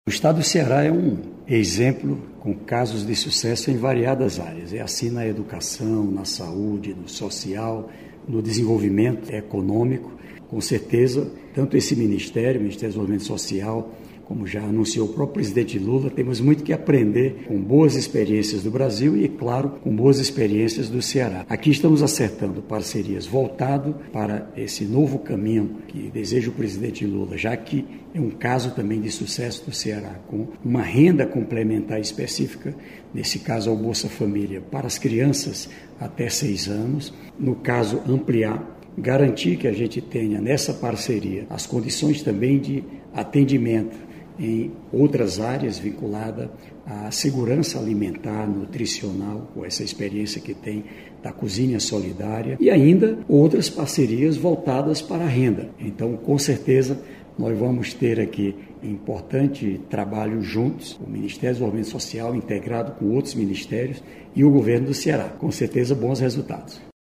O estado do Ceará é um exemplo com casos de sucesso em variadas áreas. É assim na educação, na saúde, no social, no desenvolvimento econômico. Com certeza, tanto esse Ministério, o Ministério do Desenvolvimento Social, como já anunciou o próprio presidente Lula, temos muito que aprender com boas experiências do Brasil e, claro, com boas experiências do Ceará. Aqui estamos acertando parcerias voltado para esse novo caminho que deseja o presidente Lula, já que é um caso também de sucesso do Ceará, com uma renda complementar específica, nesse caso ao Bolsa Família, para as crianças até 6 anos, no caso ampliar, garantir que a gente tenha nessa parceria as condições também de atendimento em outras áreas vinculadas à segurança alimentar, nutricional, com essa experiência que tem da cozinha solidária e ainda outras parcerias voltadas para a renda. Então, com certeza, nós vamos ter aqui importante trabalho juntos, o Ministério do Desenvolvimento Social integrado com outros ministérios e o governo do Ceará. Com certeza, bons resultados.